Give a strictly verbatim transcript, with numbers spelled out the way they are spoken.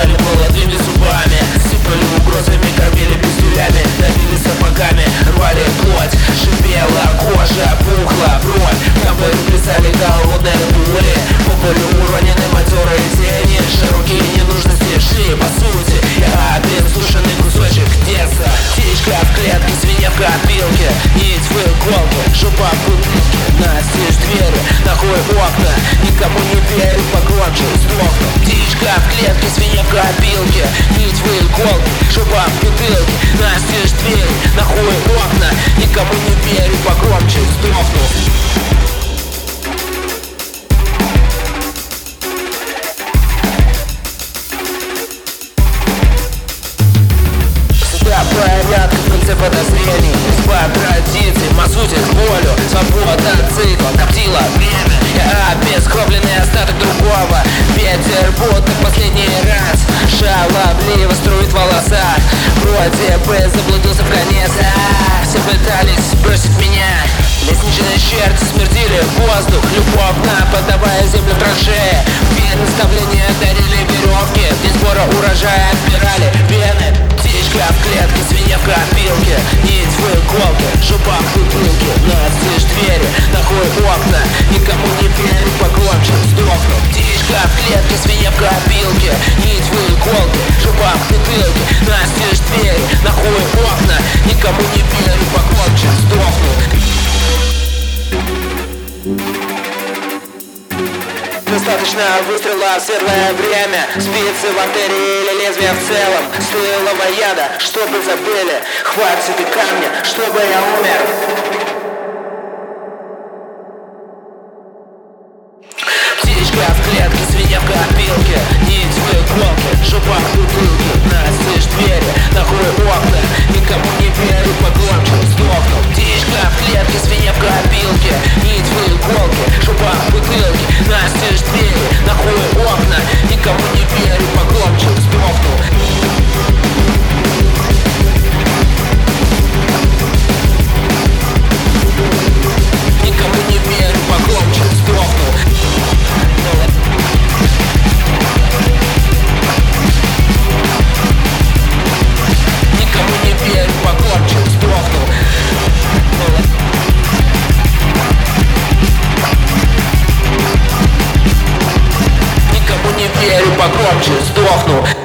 кусали молодыми зубами, сыпали угрозами, кормили пистюлями, давили сапогами, рвали плоть, шипела кожа, пухла бровь. В бою плясали голодные пули, по полю уронены матерые тени, широкие ненужности шли по сути. Я один сушеный кусочек детства, птичка в клетке, свинья в копилке, нить в иголке, жопа в бутылке, настежь двери, нахуй окна, никому не верю, погромче сдохну. Птичка в клетке, свинья в копилке, нить в иголке, жопа в бутылке, настежь двери, нахуй окна, никому не верю, погромче сдохну. Порядка в конце подозрений, изба традиций, мазутит волю, свобода цикла, коптила время. Я обескровленный остаток другого, ветер будто последний раз шаловливо струит в волосах. Вроде бы заблудился в конец, а все пытались бросить меня. Лестничные черти смердили воздух, любовно подавая землю в траншеи. Без наставления дарили веревки, день сбора урожая отбирали вены. Птичка в клетке, свинья в копилке, нить в иголке, жопа в бутылке, настежь двери, нахуй окна, никому не верю, погромче сдохну. Птичка в клетке, свинья в копилке, нить в иголке, жопа в бутылке, настежь двери, нахуй окна, никому не верю, погромче сдохну. Достаточно выстрела в светлое время, спицы в артерии или лезвие в целом, стылого яда, чтобы забыли, хватит и камня, чтобы я умер. Птичка в клетке, свинья в копилке, нить в иголке, жопа в бутылке, настежь двери, нахуй окна, никому не верю, погромче сдохну. Птичка в клетке, свинья в копилке, нить в иголке, жопа в бутылке, настежь двери, нахуй окна, никому не верю, погромче сдохну. Никому не верю, погромче сдохну. Никому не верю, погромче сдохну. Никому не верю, погромче сдохну.